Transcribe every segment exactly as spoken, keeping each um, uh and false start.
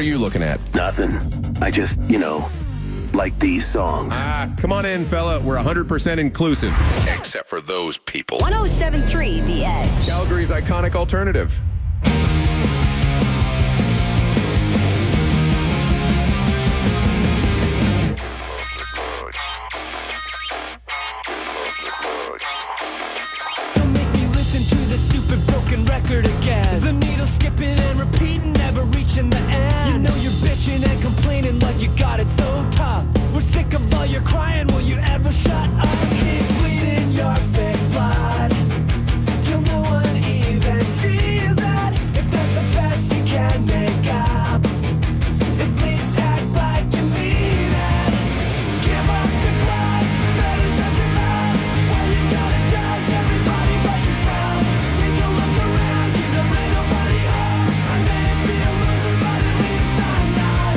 are you looking at? Nothing. I just, you know, like these songs. Ah, come on in, fella. We're one hundred percent inclusive. Except for those people. one oh seven point three The Edge. Calgary's iconic alternative. Don't make me listen to the stupid broken record again. The needle skipping and repeating, never reaching the end. You know you're bitching and complaining like you got it so tough. We're sick of all your crying, will you ever shut up? Keep bleeding your fake blood till no one even sees that. If that's the best you can make up, at least act like you mean it. Give up the grudge, better shut your mouth. Why you gotta judge everybody but yourself? Take a look around you, there ain't nobody home. I may be a loser, but at least I'm not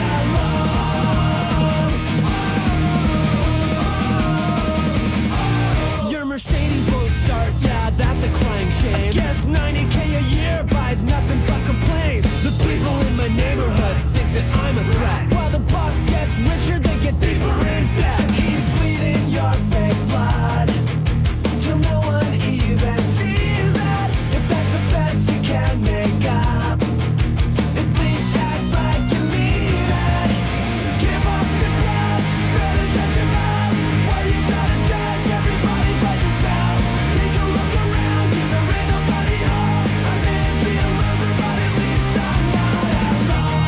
alone. Your Mercedes won't start, yeah, that's a crying shame. I guess ninety K a year buys nothing but complaints. The people in my neighborhood think that I'm a threat. While the boss gets richer, they get deeper in debt. So keep bleeding your fake blood till no one even sees that. If that's the best you can make up, at least act like you mean it. Give up the grudge, better shut your mouth. Why you gotta judge everybody but yourself? Take a look around you, there ain't nobody home. I may be a loser, but at least I'm not alone.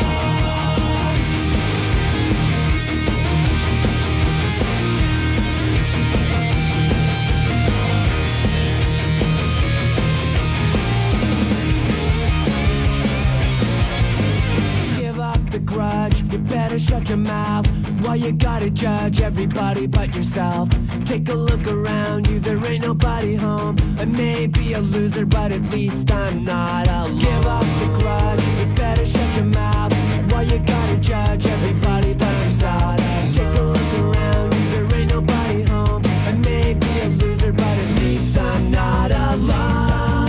Give up the grudge, you better shut your mouth. Why you gotta judge everybody but yourself? Take a look around you, there ain't nobody home. I may be a loser, but at least I'm not alone. Give up the grudge, you better shut your mouth. Why you gotta judge everybody but yourself? Take a look around you, there ain't nobody home. I may be a loser, but at least I'm not alone.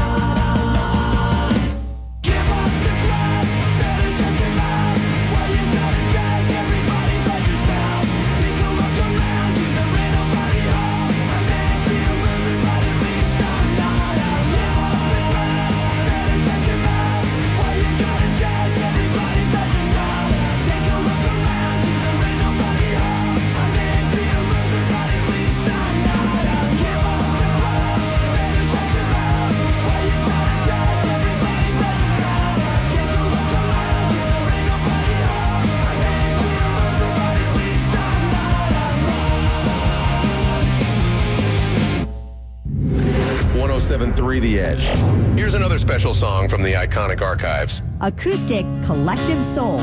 Give up the grudge, better shut your mouth. Why you gotta judge everybody but yourself? Take a look around you, there ain't nobody home. I may be a loser, but at least I'm not alone. Give up the grudge, better shut your mouth. Why you gotta judge everybody but yourself? Take a look around you, there ain't nobody home. I may be a loser, but at least I'm not alone. Give up the grudge, better shut your mouth. Why you gotta judge everybody but yourself? Take a look around you, there ain't nobody home. I may be a loser, but at least I'm not alone. one oh seven point three The Edge. Here's another special song from the iconic archives. Acoustic Collective Soul.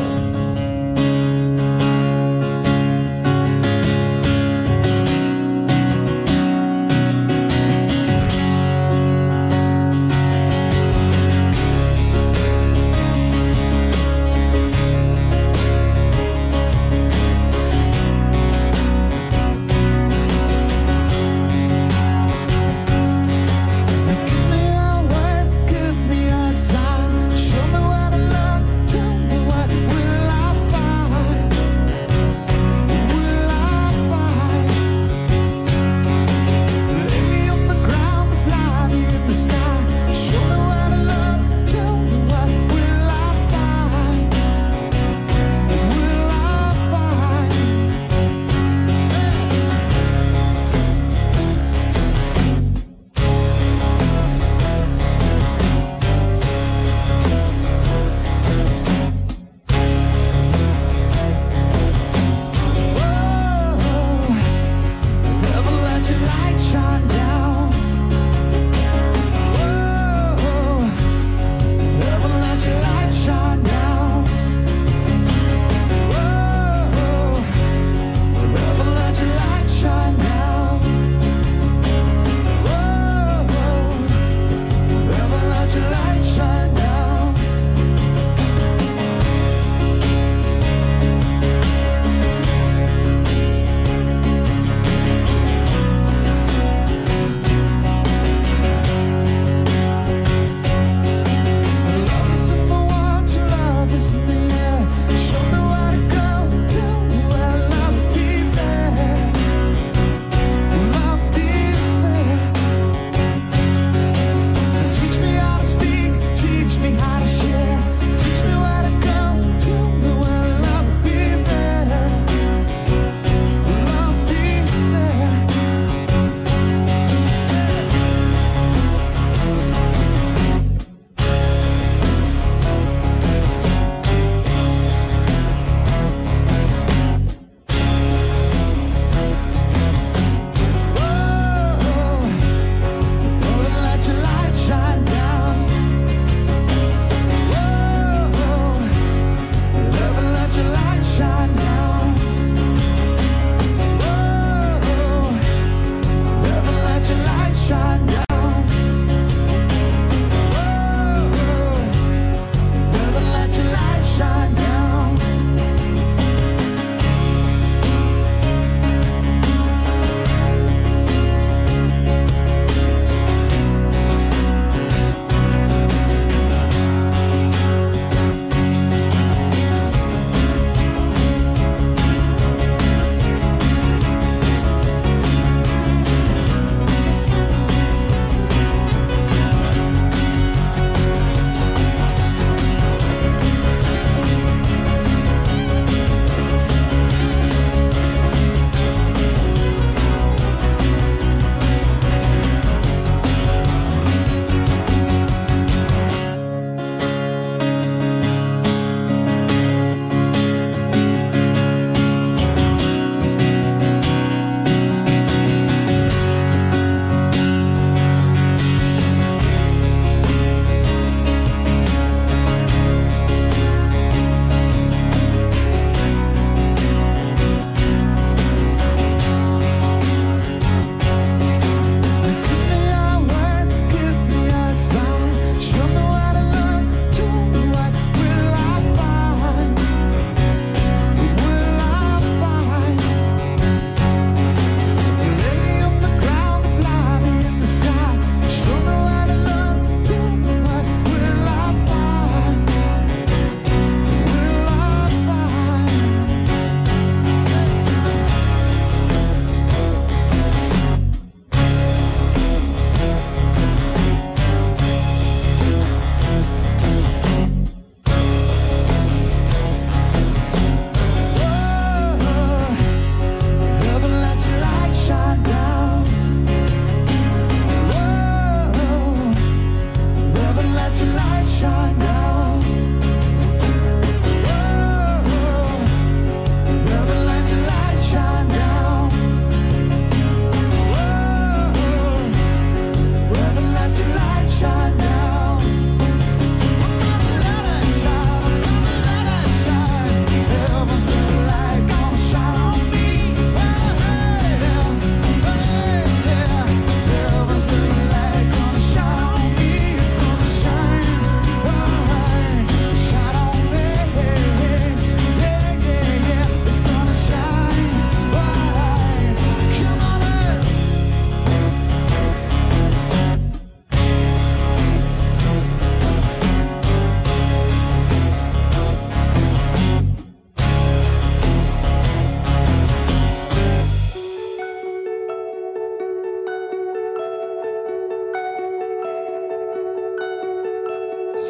Give me a word, give me a sign. Show me what I love, tell me what will I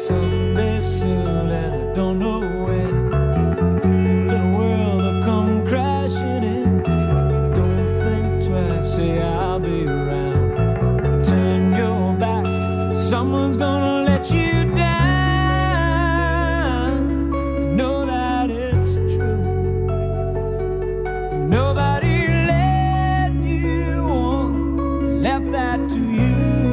someday soon, and I don't know when. Your little world will come crashing in. Don't think twice, say I'll be around. Turn your back, someone's gonna let you down. Know that it's true. Nobody led you on, left that to you.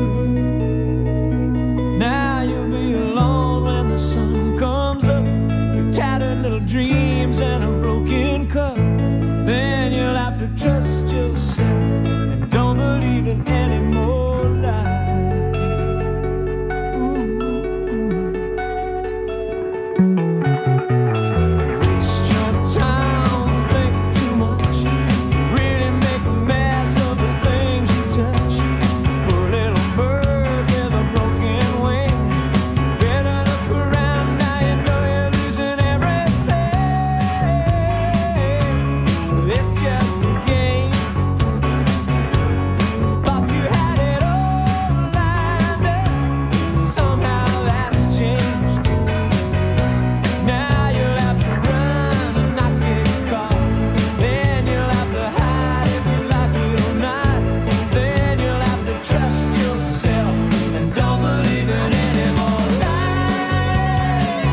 Now you'll be alone when the sun comes up. Your tattered little dreams and a broken cup. Then you'll have to trust yourself and don't believe in any more lies. Ooh, ooh. Waste your time, think too much. Really make a mess of the things you touch. Poor little bird with a broken wing. Better look around now, you know you're losing everything. It's just a game. Thought you had it all lined up. Somehow that's changed. Now you'll have to run and not get caught. Then you'll have to hide if you like it or not. Then you'll have to trust yourself and don't believe in any more lies.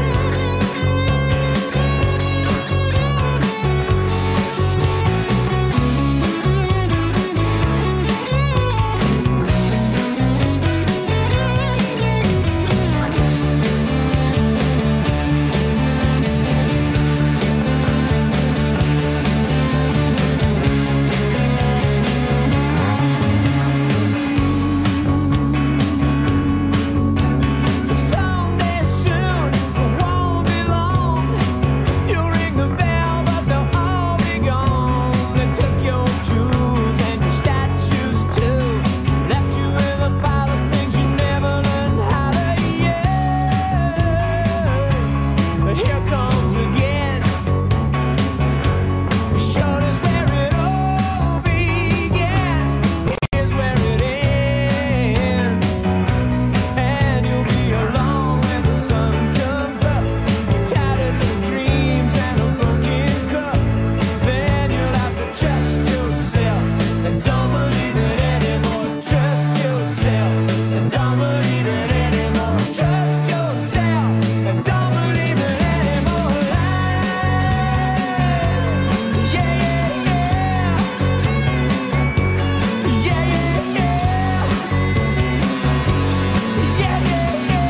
Someday soon, won't be long. You'll ring the bell, but they'll all be gone. They took your jewels and your statues too. Left you with a pile of things you never learned how to use. But here comes again. You showed us where it all began. Here's where it ends. And you'll be alone when the sun comes up. Your tattered little dreams and a broken cup. Then you'll have to trust yourself and don't believe it anymore. Trust yourself and don't believe it anymore. Trust yourself and don't believe it anymore. Lies. Yeah, yeah, yeah. Yeah, yeah, yeah. Yeah, yeah, yeah.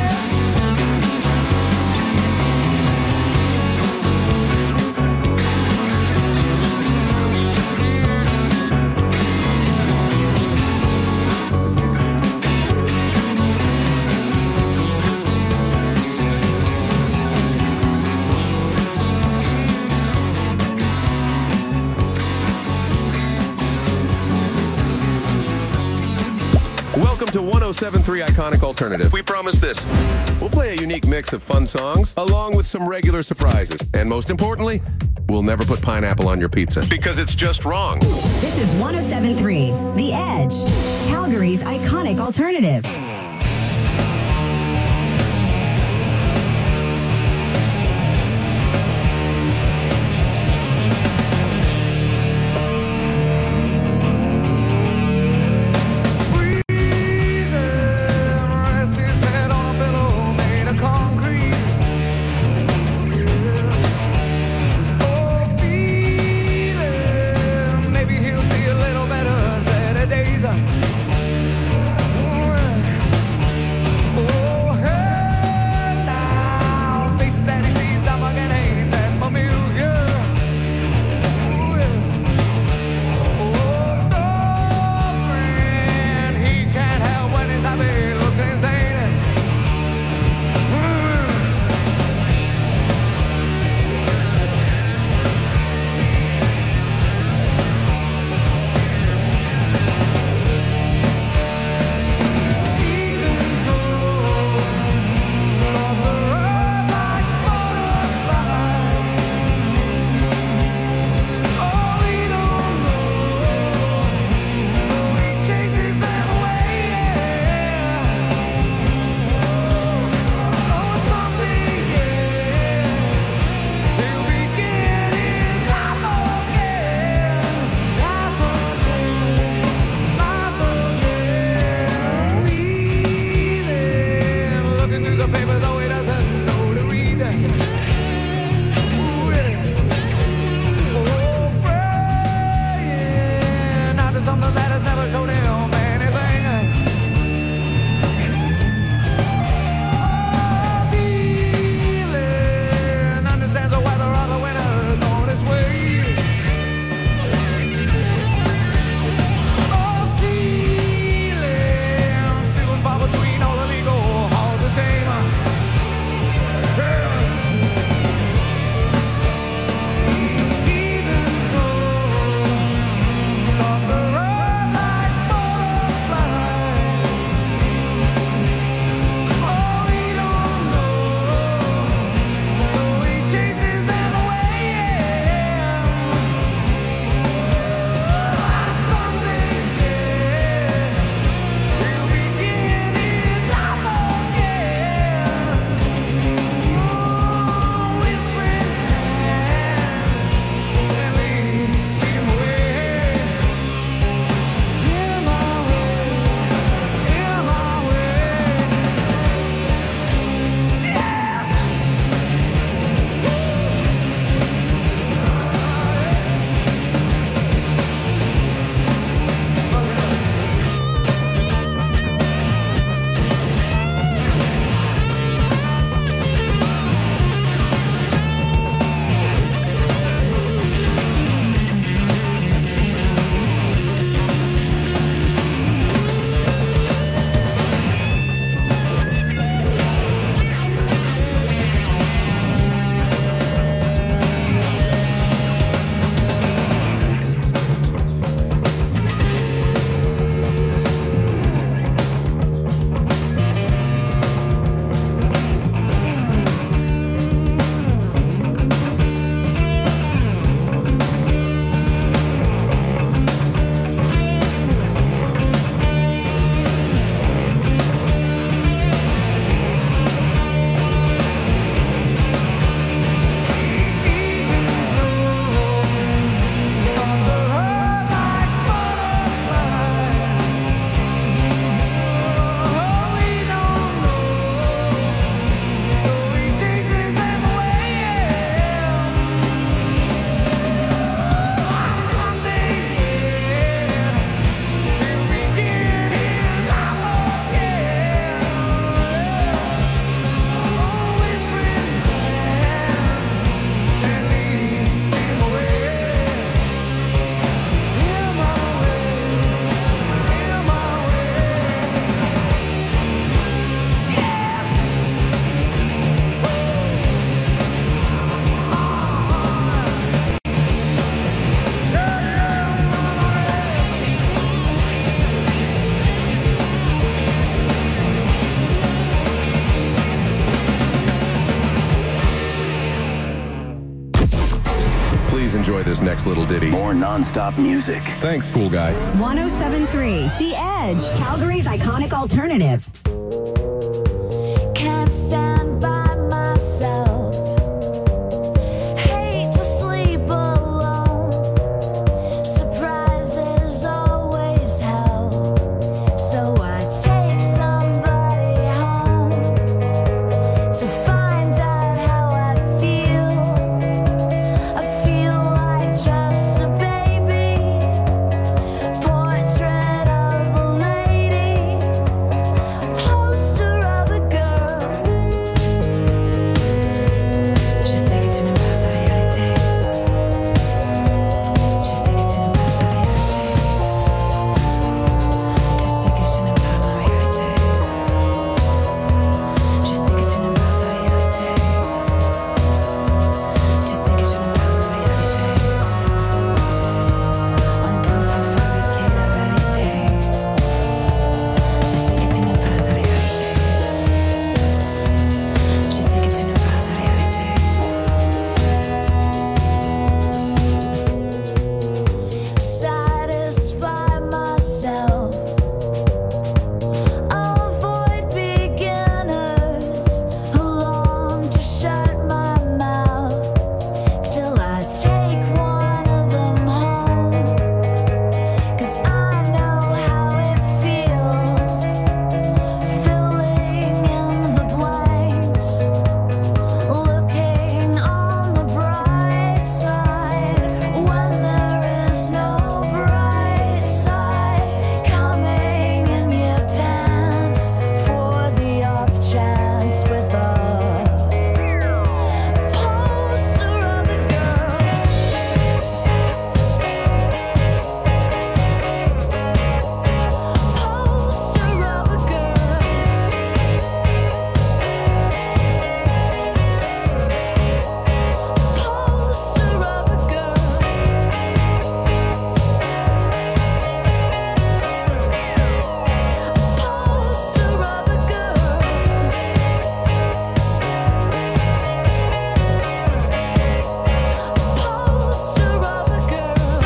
Welcome to one oh seven point three Iconic Alternative. We promise this. We'll play a unique mix of fun songs, along with some regular surprises. And most importantly, we'll never put pineapple on your pizza. Because it's just wrong. This is one oh seven point three The Edge, Calgary's iconic alternative. Rest his head on a pillow made of concrete. Oh, feeling maybe he'll see a little better Saturdays. enjoy this next little ditty. More non-stop music. Thanks, cool guy. one oh seven point three The Edge, Calgary's iconic alternative. Can't stand by myself. Hate to sleep alone. Surprises always help. So I take somebody home to find out how I feel. I feel like just a baby. Portrait of a lady. Poster of a girl. Je sais que tu n'aimes pas ta réalité. Je sais que tu n'aimes pas ta réalité. Tu sais que je n'aime pas ma réalité. Je sais que tu n'aimes pas ta réalité. Tu sais que je n'aime pas ma réalité. On ne peut pas fabriquer la vérité. Je sais que tu n'aimes pas ta réalité. Je sais que tu n'aimes pas ta réalité. Satisfy myself. Avoid beginners who long to shut my mouth till I take one of them home. 'Cause I know how it feels, filling in the blanks, looking on the bright side when there is no bright side, coming in your pants for the off chance with a poster of a girl. Poster of a girl. Poster of a girl. Poster of a girl. Poster of a girl.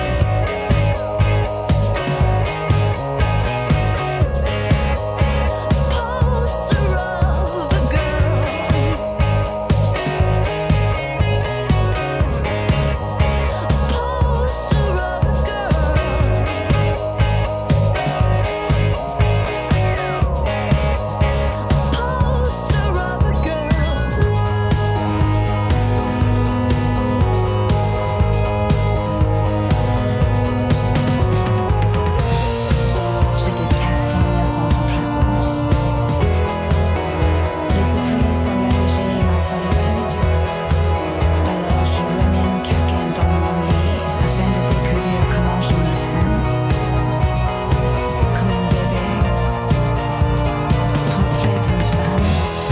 Poster of a girl. Poster of a girl. Poster of a Je déteste ton innocence en présence. Les esprits sont légers, ma solitude. Alors je remène quelqu'un dans mon lit afin de découvrir comment je me sens. Comme un bébé. Portrait d'une femme.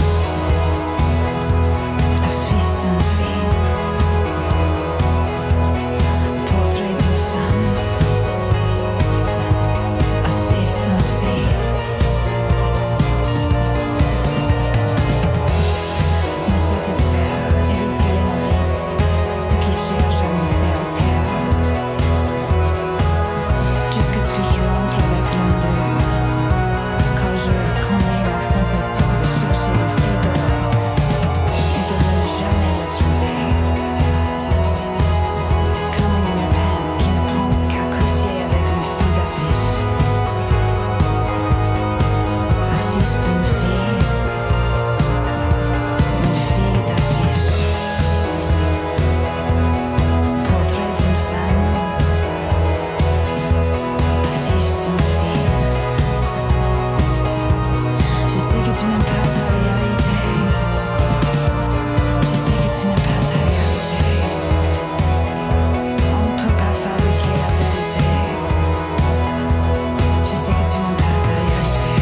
Affiche d'une fille. Portrait d'une femme. Affiche d'une fille. Me satisfaire, éviter les novices, ceux qui cherchent à me faire taire. Jusqu'à ce que je rentre avec l'un d'eux, quand je connais leur sensation de chercher le fidèle et de ne jamais le trouver. Comme une pince qui ne pense qu'à coucher avec une fille d'affiche. Affiche d'une fille. Une fille d'affiche. Portrait d'une femme. Affiche d'une fille. Je sais que tu n'aimes pas ta réalité. Je sais que tu n'aimes pas ta réalité. On ne peut pas fabriquer la vérité. Je sais que tu n'aimes pas ta réalité.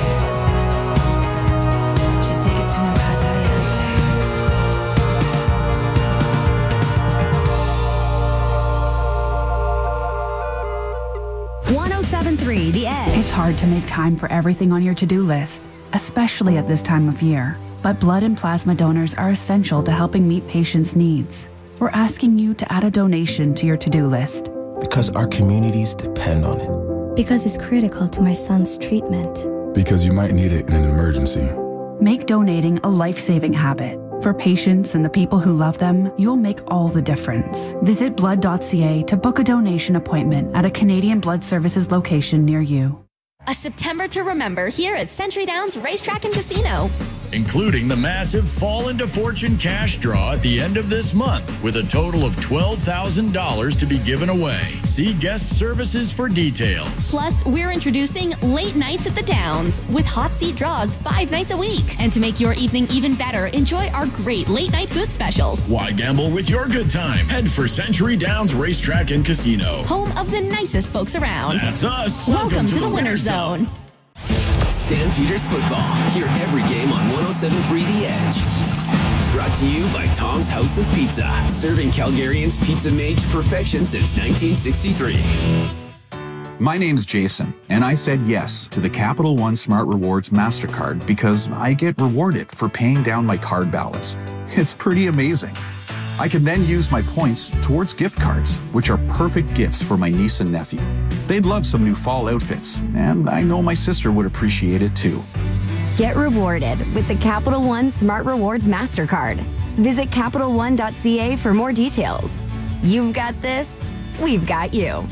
Je sais que tu n'aimes pas ta réalité. one oh seven point three The Edge. It's hard to make time for everything on your to-do list, especially at this time of year. But blood and plasma donors are essential to helping meet patients' needs. we're asking you to add a donation to your to-do list. Because our communities depend on it. Because it's critical to my son's treatment. Because you might need it in an emergency. Make donating a life-saving habit. For patients and the people who love them, you'll make all the difference. Visit blood dot c a to book a donation appointment at a Canadian Blood Services location near you. A September to remember here at Century Downs Racetrack and Casino. Including the massive Fall into Fortune cash draw at the end of this month, with a total of twelve thousand dollars to be given away. See guest services for details. Plus, we're introducing Late Nights at the Downs with hot seat draws five nights a week. And to make your evening even better, enjoy our great late night food specials. Why gamble with your good time? Head for Century Downs Racetrack and Casino. Home of the nicest folks around. That's us. Welcome, Welcome to, to the, the Winner's Zone. Zone. Stampeders football. Hear every game on one oh seven point three The Edge. Brought to you by Tom's House of Pizza. Serving Calgarians pizza made to perfection since nineteen sixty-three. My name's Jason, and I said yes to the Capital One Smart Rewards MasterCard because I get rewarded for paying down my card balance. It's pretty amazing. I can then use my points towards gift cards, which are perfect gifts for my niece and nephew. They'd love some new fall outfits, and I know my sister would appreciate it too. Get rewarded with the Capital One Smart Rewards MasterCard. Visit Capital One dot c a for more details. You've got this, we've got you.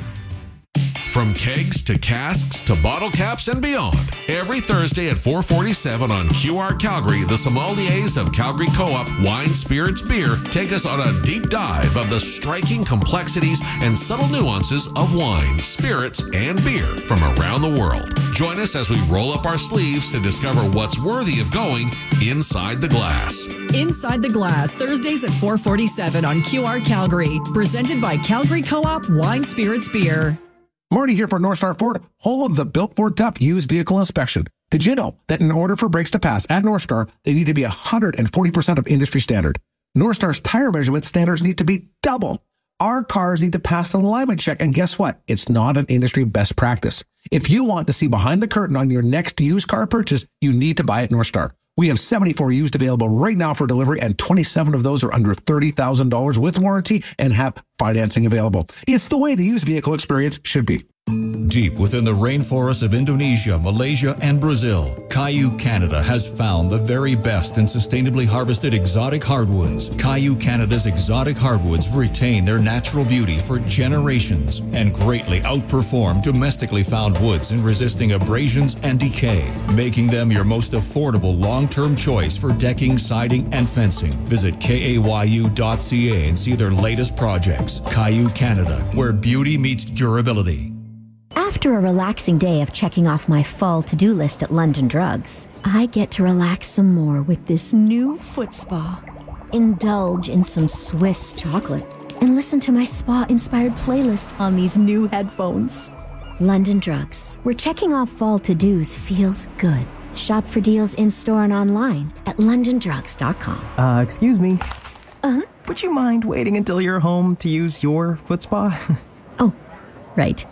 From kegs to casks to bottle caps and beyond. Every Thursday at four forty-seven on Q R Calgary, the sommeliers of Calgary Co-op Wine, Spirits, Beer take us on a deep dive of the striking complexities and subtle nuances of wine, spirits, and beer from around the world. Join us as we roll up our sleeves to discover what's worthy of going inside the glass. Inside the Glass, Thursdays at four forty-seven on Q R Calgary. Presented by Calgary Co-op Wine, Spirits, Beer. Marty here for North Star Ford, home of the Built Ford Tough used vehicle inspection. Did you know that in order for brakes to pass at North Star, they need to be one hundred forty percent of industry standard? North Star's tire measurement standards need to be double. Our cars need to pass an alignment check, and guess what? It's not an industry best practice. If you want to see behind the curtain on your next used car purchase, you need to buy at North Star. We have seventy-four used available right now for delivery, and twenty-seven of those are under thirty thousand dollars with warranty and have financing available. It's the way the used vehicle experience should be. Deep within the rainforests of Indonesia, Malaysia, and Brazil, Caillou Canada has found the very best in sustainably harvested exotic hardwoods. Caillou Canada's exotic hardwoods retain their natural beauty for generations and greatly outperform domestically found woods in resisting abrasions and decay, making them your most affordable long-term choice for decking, siding, and fencing. Visit K A Y U dot C A and see their latest projects. Caillou Canada, where beauty meets durability. After a relaxing day of checking off my fall to-do list at London Drugs, I get to relax some more with this new foot spa. Indulge in some Swiss chocolate and listen to my spa-inspired playlist on these new headphones. London Drugs, where checking off fall to-dos feels good. Shop for deals in-store and online at london drugs dot com. Uh, excuse me. Uh-huh. Would you mind waiting until you're home to use your foot spa? Oh, right.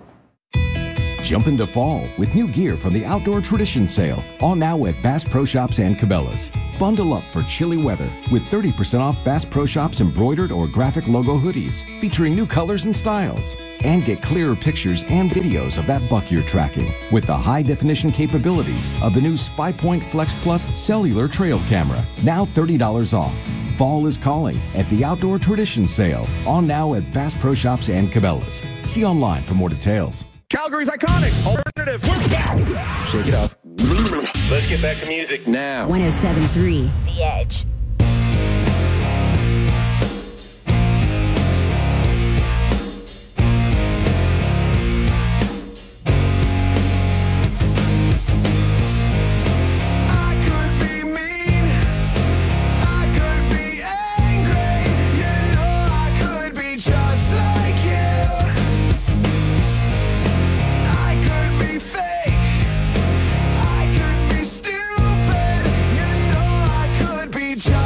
Jump into fall with new gear from the Outdoor Tradition Sale, all now at Bass Pro Shops and Cabela's. Bundle up for chilly weather with thirty percent off Bass Pro Shops embroidered or graphic logo hoodies featuring new colors and styles. And get clearer pictures and videos of that buck you're tracking with the high-definition capabilities of the new Spy Point Flex Plus cellular trail camera. Now thirty dollars off. Fall is calling at the Outdoor Tradition Sale, all now at Bass Pro Shops and Cabela's. See online for more details. Calgary's iconic alternative. We're back. Shake it off. Let's get back to music now. one oh seven point three The Edge. Just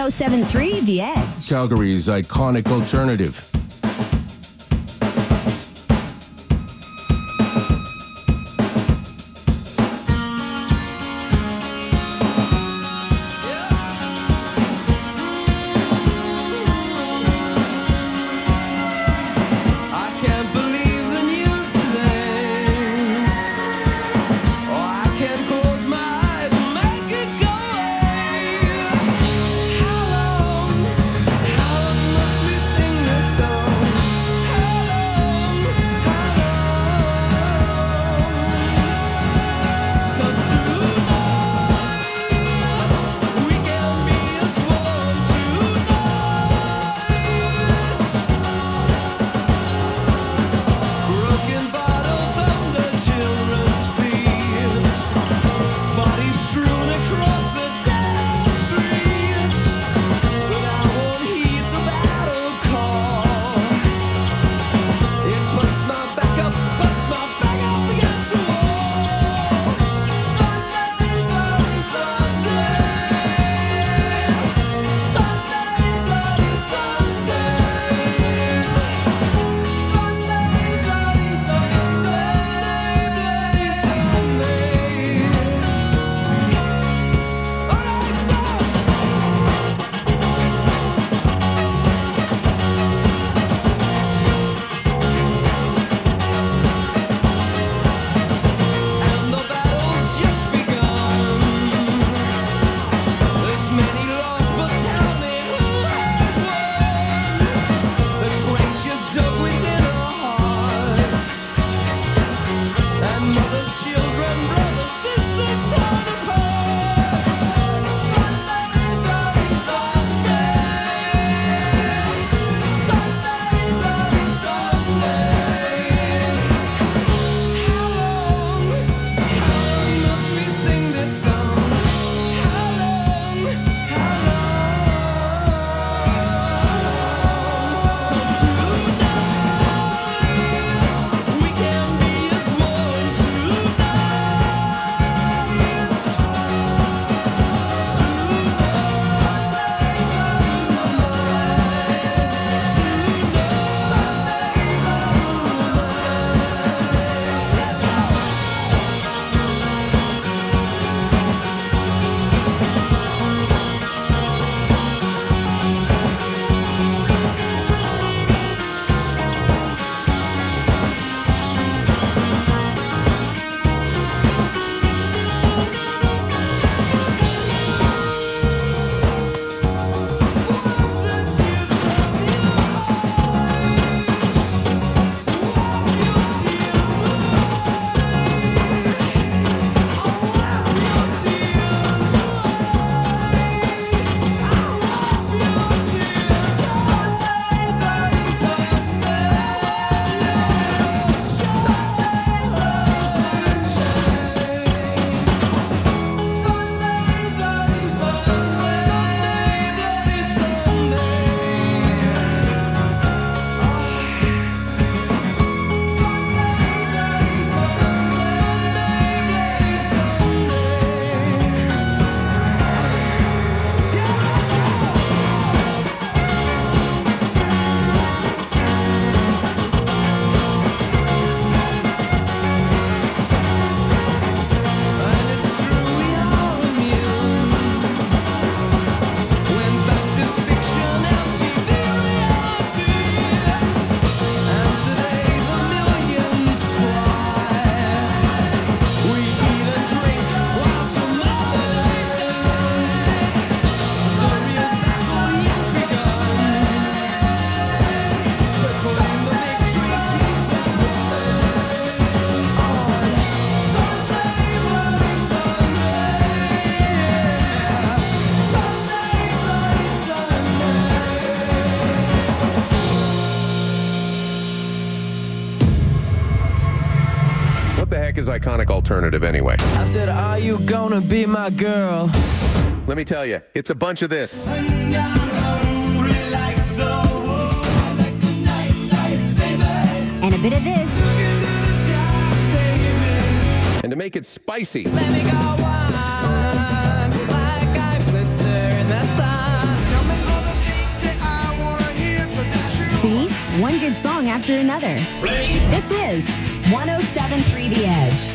oh seven point three The Edge. Calgary's iconic alternative. heck is iconic alternative anyway? I said, are you gonna be my girl? Let me tell you, it's a bunch of this. And a bit of this. And to make it spicy, Let me go on, like I blister in the sun. one good song after another. Ready? This is one oh seven point three The Edge.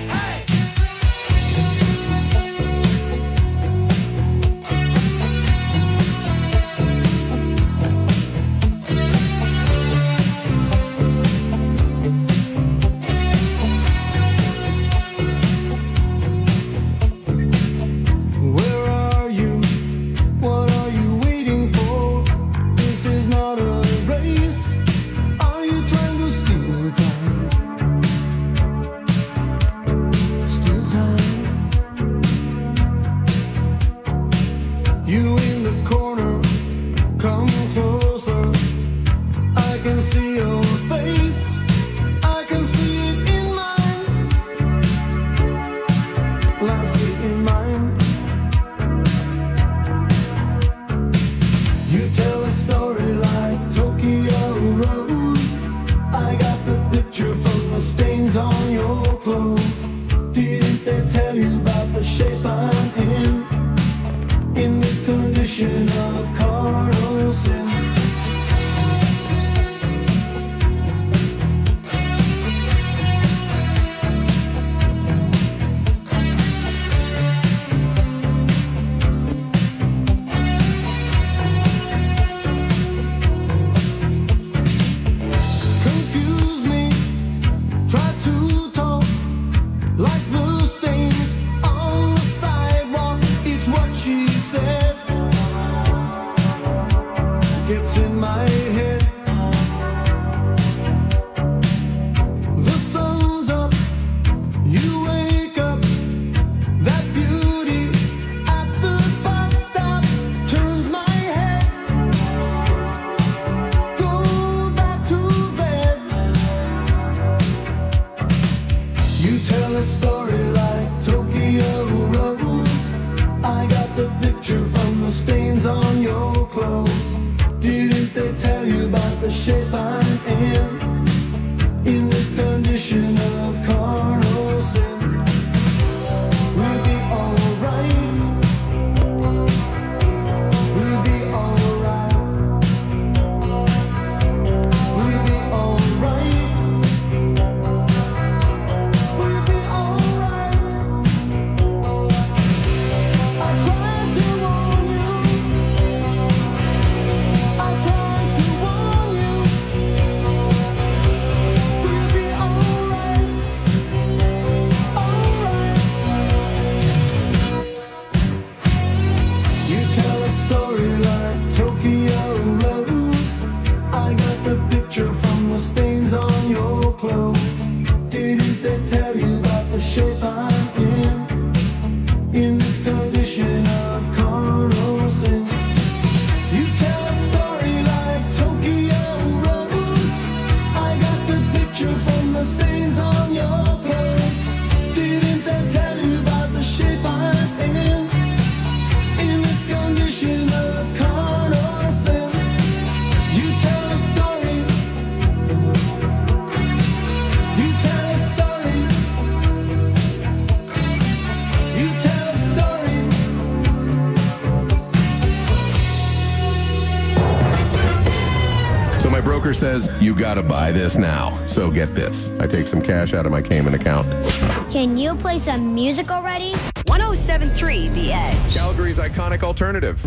Says you gotta buy this now. So get this. I take some cash out of my Cayman account. Can you play some music already? one oh seven point three The Edge. Calgary's iconic alternative.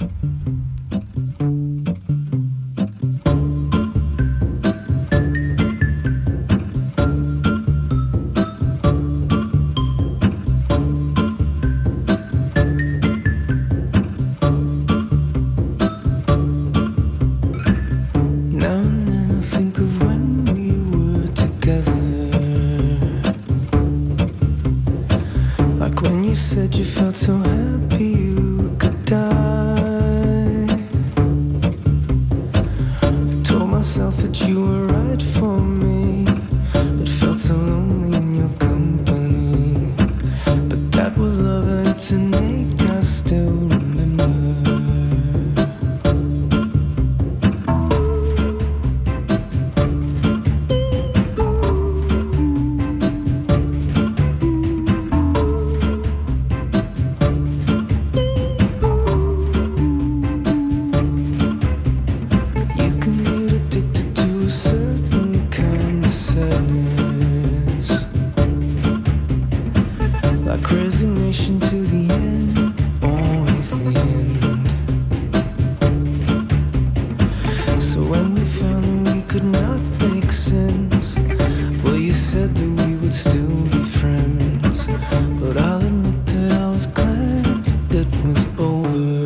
So happy you could die. I told myself that you were right for me, but felt so lonely in your company. But that was love and to make us still remember. like resignation to the end, always the end. So when we found that we could not make sense, well, you said that we would still be friends. But I'll admit that I was glad it was over.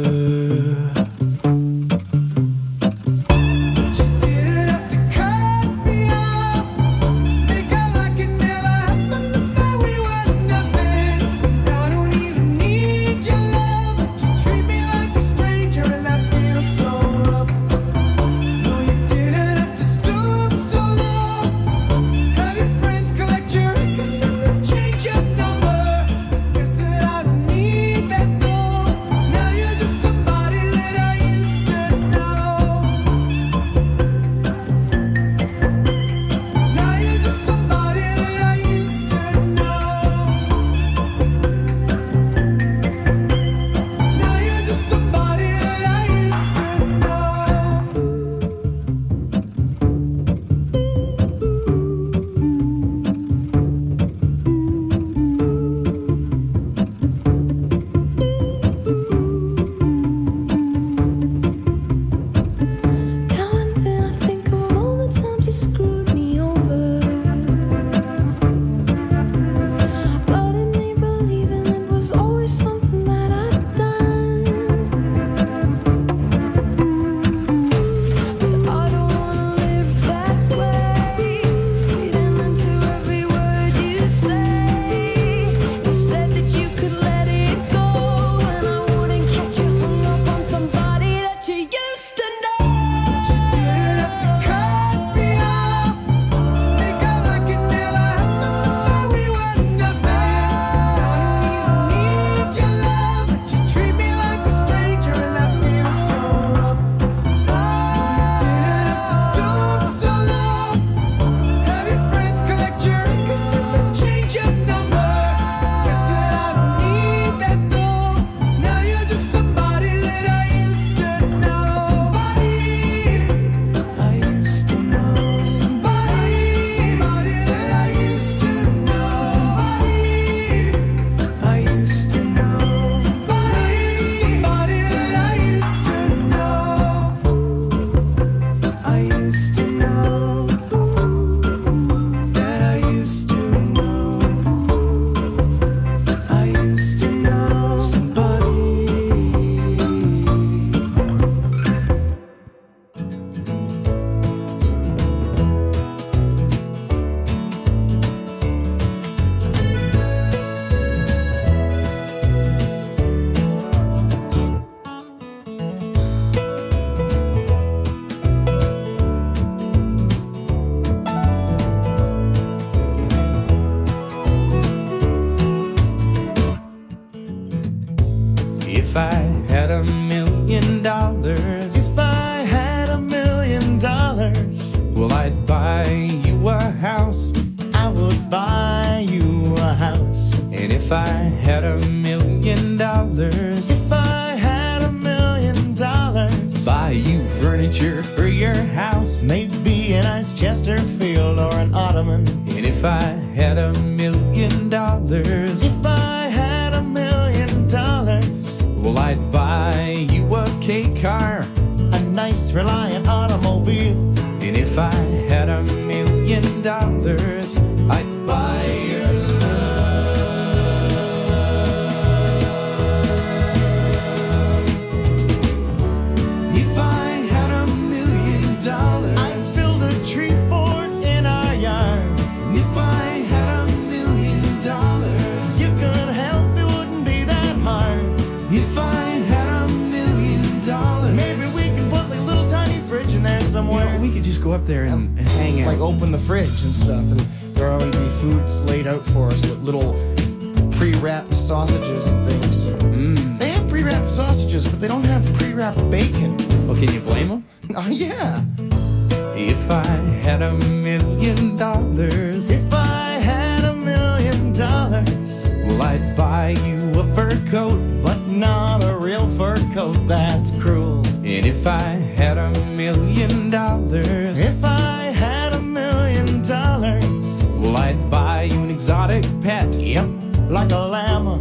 If I had a million dollars, if I had a million dollars, well, I'd buy you a house. I would buy you a house. And if I had a million dollars, if I had a million dollars, buy you furniture for your house, maybe a nice Chesterfield or an ottoman. And if I had a million dollars, if I had a million dollars, well, I'd buy you a K car, a nice Reliant automobile. And if I had a million dollars, I'd buy your love. If I had a million dollars, I'd build a tree fort in our yard. If I had a million dollars, you could help, it wouldn't be that hard. If I had a million dollars, maybe we could put like a little tiny fridge in there somewhere. You know, we could just go up there and, and hang out. Like open the fridge and stuff, and there will always be foods laid out for us with little pre-wrapped sausages and things. Mm. They have pre-wrapped sausages, but they don't have pre-wrapped bacon. Well, can you blame them? Oh, yeah. If I had a million dollars, if I had a million dollars, well, I'd buy you a fur coat, but not a real fur coat, that's cruel. And if I had a million dollars, if I had a million dollars, well, I'd buy you an exotic pet, yep, like a llama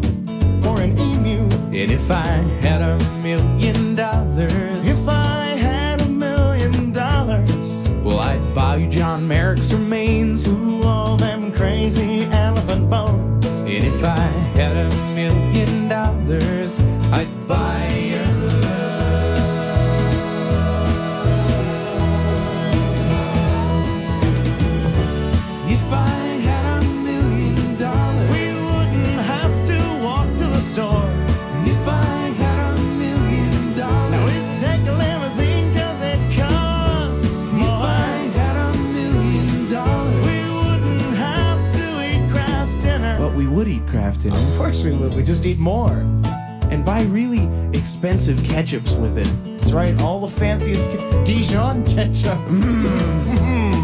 And if I had a million dollars, if I had a million dollars, well, I'd buy you John Merrick's remains, ooh, all them crazy elephant bones. And if I had a million dollars, I'd buy your eat Kraft dinner. Of course we would. We just eat more. And buy really expensive ketchups with it. That's right. All the fanciest ke- Dijon ketchup. Mm.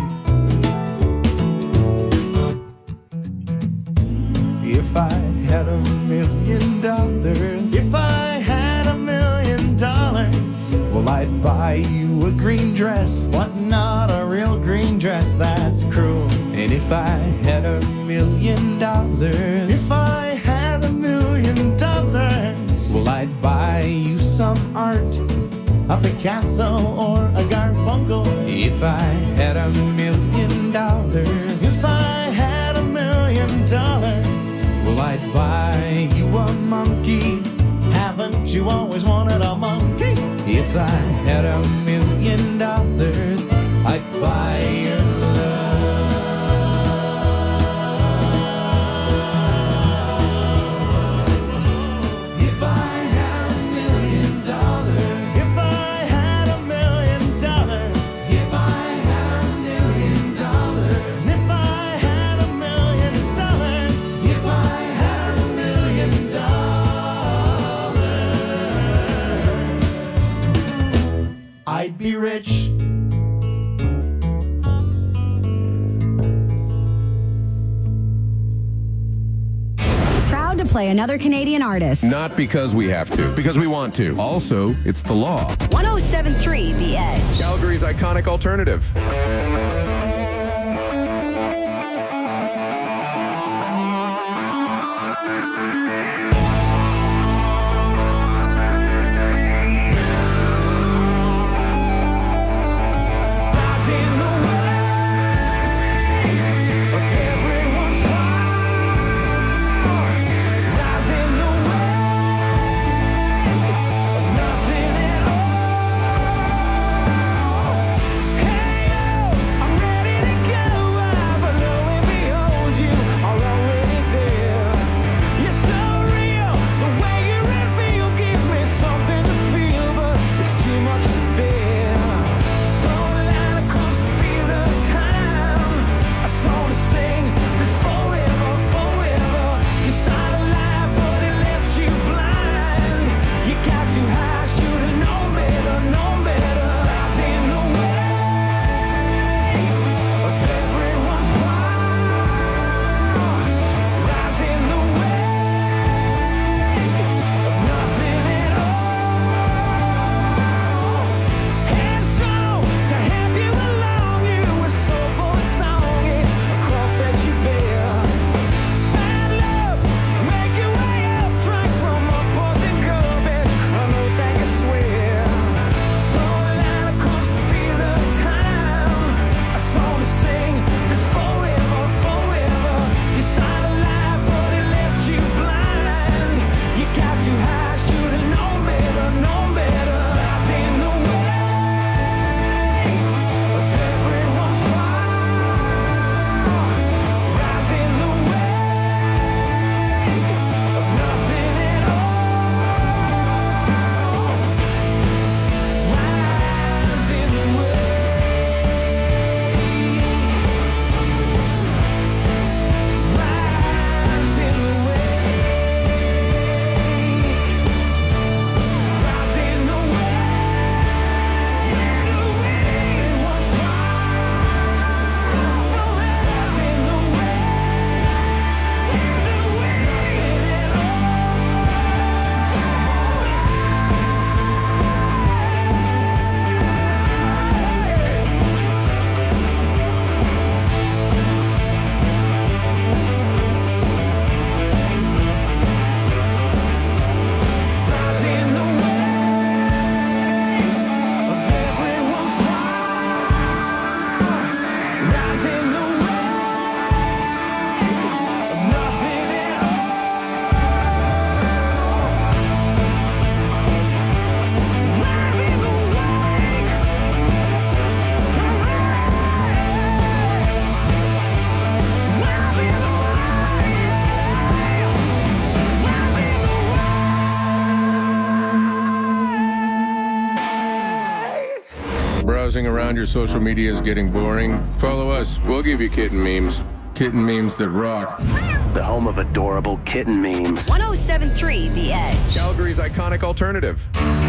If I had a million dollars, if I had a million dollars, well, I'd buy you a green dress. What, not a real green dress? That's cruel. And if I had a million dollars, if I had a million dollars, well, I'd buy you some art, a Picasso or a Garfunkel. If I had a million dollars, if I had a million dollars, well, I'd buy you a monkey. Haven't you always wanted a monkey? If I had a million dollars, I'd buy your I'd be rich. Proud to play another Canadian artist. Not because we have to, because we want to. Also, it's the law. one oh seven point three The Edge. Calgary's iconic alternative. I'm ready browsing around your social media is getting boring? Follow us. We'll give you kitten memes. Kitten memes that rock. The home of adorable kitten memes. one oh seven point three The Edge. Calgary's iconic alternative.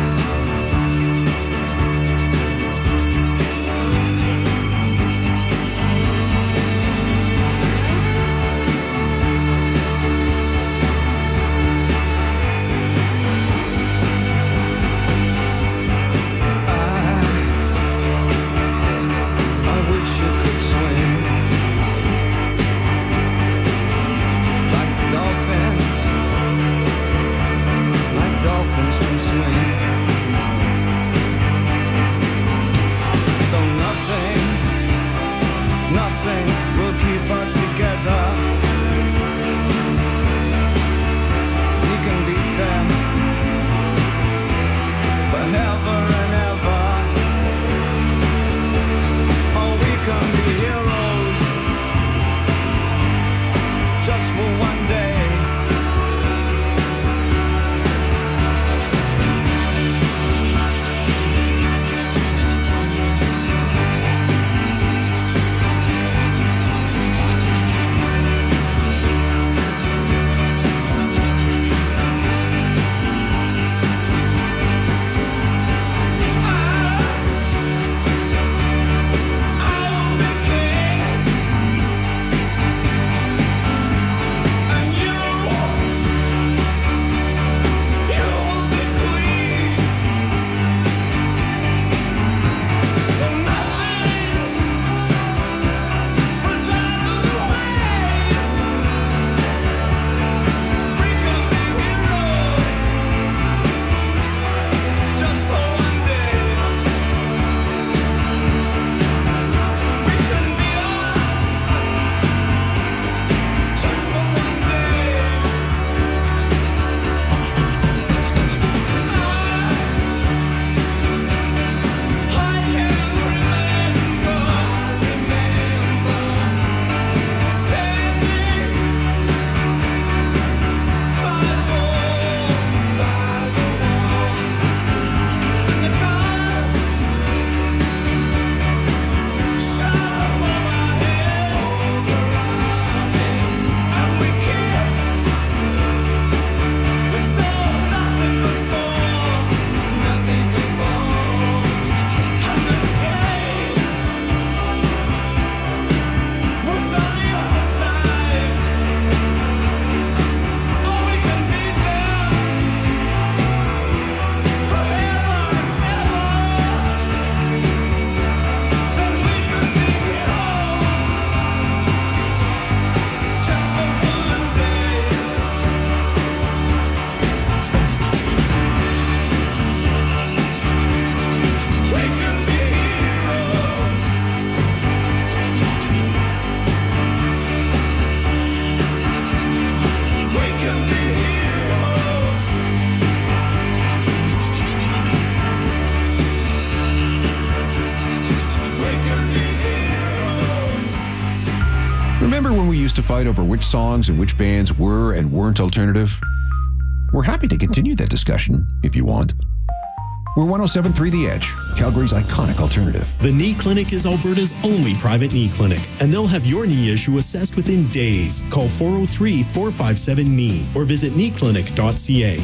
Remember when we used to fight over which songs and which bands were and weren't alternative? We're happy to continue that discussion if you want. We're one oh seven point three The Edge, Calgary's iconic alternative. The Knee Clinic is Alberta's only private knee clinic, and they'll have your knee issue assessed within days. Call four oh three, four five seven, K N E E or visit knee clinic dot c a.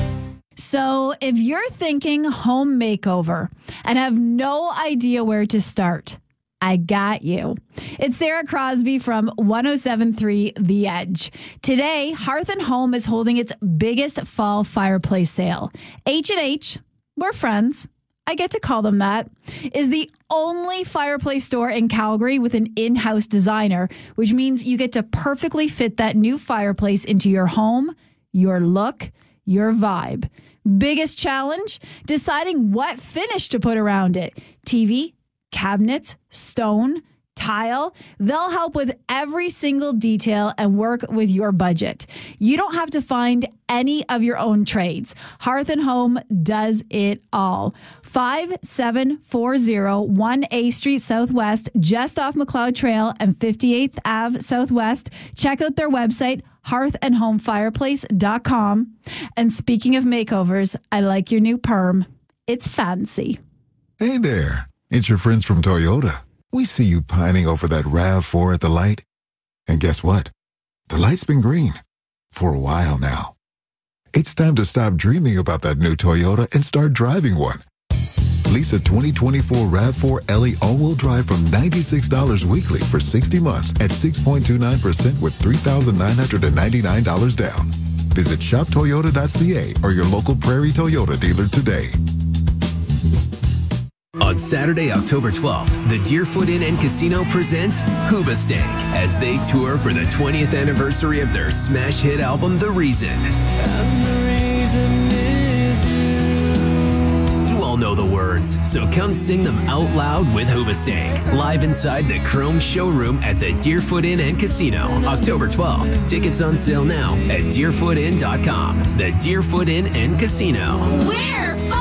So if you're thinking home makeover and have no idea where to start, I got you. It's Sarah Crosby from one oh seven point three The Edge. Today, Hearth and Home is holding its biggest fall fireplace sale. H and H, we're friends, I get to call them that, is the only fireplace store in Calgary with an in-house designer, which means you get to perfectly fit that new fireplace into your home, your look, your vibe. Biggest challenge? Deciding what finish to put around it. T V, cabinets, stone, tile. They'll help with every single detail and work with your budget. You don't have to find any of your own trades. Hearth and Home does it all. five seven four zero one A Street Southwest, just off McLeod Trail and fifty-eighth Avenue Southwest. Check out their website, hearth and home fireplace dot com. And speaking of makeovers, I like your new perm. It's fancy. Hey there. It's your friends from Toyota. We see you pining over that RAV four at the light. And guess what? The light's been green for a while now. It's time to stop dreaming about that new Toyota and start driving one. Lease a twenty twenty-four RAV four L E all-wheel drive from ninety-six dollars weekly for sixty months at six point two nine percent with three thousand nine hundred ninety-nine dollars down. Visit shop toyota dot c a or your local Prairie Toyota dealer today. On Saturday, October twelfth, the Deerfoot Inn and Casino presents Hoobastank as they tour for the twentieth anniversary of their smash hit album, The Reason. And the reason is you. You all know the words, so come sing them out loud with Hoobastank, live inside the Chrome Showroom at the Deerfoot Inn and Casino, October twelfth. Tickets on sale now at deerfoot inn dot com. The Deerfoot Inn and Casino. We're fun!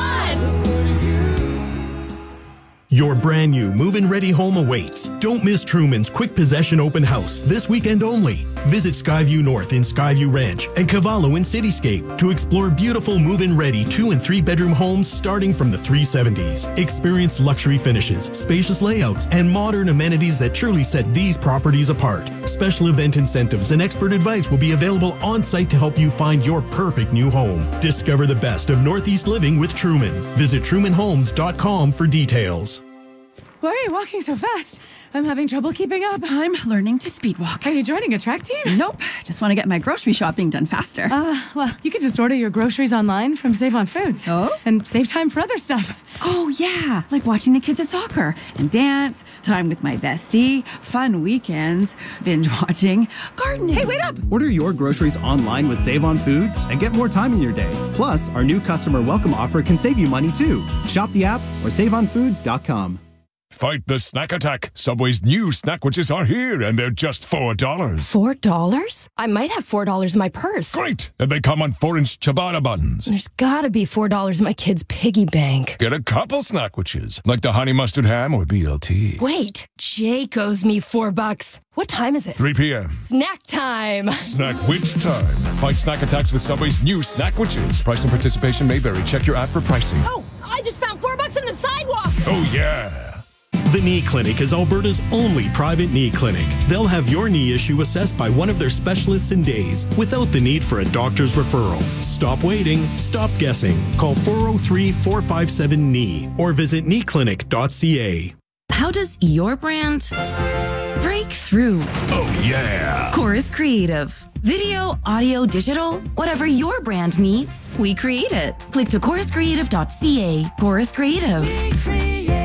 Your brand new move-in ready home awaits. Don't miss Truman's Quick Possession Open House this weekend only. Visit Skyview North in Skyview Ranch and Cavallo in Cityscape to explore beautiful move-in ready two and three bedroom homes starting from the three seventies. Experience luxury finishes, spacious layouts, and modern amenities that truly set these properties apart. Special event incentives and expert advice will be available on site to help you find your perfect new home. Discover the best of Northeast living with Truman. Visit truman homes dot com for details. Why are you walking so fast? I'm having trouble keeping up. I'm learning to speed walk. Are you joining a track team? Nope. Just want to get my grocery shopping done faster. Uh, well, you could just order your groceries online from Save on Foods. Oh? And save time for other stuff. Oh, yeah. Like watching the kids at soccer and dance, time with my bestie, fun weekends, binge watching, gardening. Hey, wait up! Order your groceries online with Save on Foods and get more time in your day. Plus, our new customer welcome offer can save you money too. Shop the app or save on foods dot com. Fight the snack attack. Subway's new snackwitches are here, and they're just four dollars. Four dollars? I might have four dollars in my purse. Great! And they come on four-inch ciabatta buns. There's gotta be four dollars in my kid's piggy bank. Get a couple snackwitches, like the honey mustard ham or B L T. Wait, Jake owes me four bucks. What time is it? three p.m. Snack time. Snackwitch time. Fight snack attacks with Subway's new snackwitches. Price and participation may vary. Check your app for pricing. Oh, I just found four bucks in the sidewalk. Oh, yeah. The Knee Clinic is Alberta's only private knee clinic. They'll have your knee issue assessed by one of their specialists in days without the need for a doctor's referral. Stop waiting. Stop guessing. Call four oh three, four five seven, K N E E or visit knee clinic dot c a. How does your brand break through? Oh, yeah. Chorus Creative. Video, audio, digital, whatever your brand needs, we create it. Click to chorus creative dot c a. Chorus Creative. We create.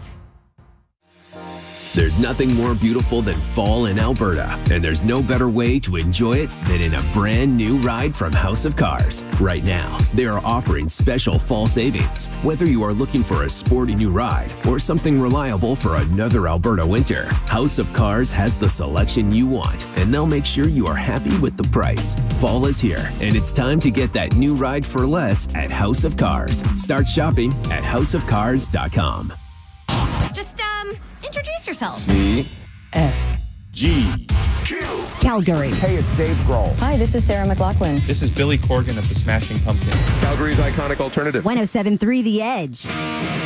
There's nothing more beautiful than fall in Alberta, and there's no better way to enjoy it than in a brand new ride from House of Cars. Right now, they are offering special fall savings. Whether you are looking for a sporty new ride or something reliable for another Alberta winter, House of Cars has the selection you want, and they'll make sure you are happy with the price. Fall is here, and it's time to get that new ride for less at House of Cars. Start shopping at house of cars dot com. Just, um, introduce yourself. C F G Q Calgary. Hey, it's Dave Grohl. Hi, this is Sarah McLachlan. This is Billy Corgan of the Smashing Pumpkins. Calgary's iconic alternative. one oh seven point three The Edge.